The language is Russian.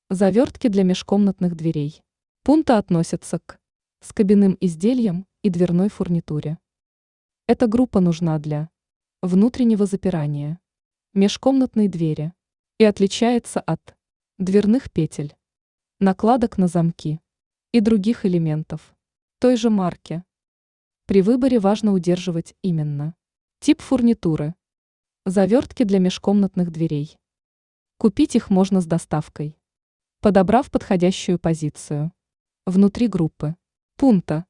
Завертки для межкомнатных дверей. Пункты относятся к скобяным изделиям и дверной фурнитуре. Эта группа нужна для внутреннего запирания межкомнатной двери и отличается от дверных петель, накладок на замки и других элементов той же марки. При выборе важно удерживать именно тип фурнитуры. Завертки для межкомнатных дверей. Купить их можно с доставкой, подобрав подходящую позицию внутри группы. Пункта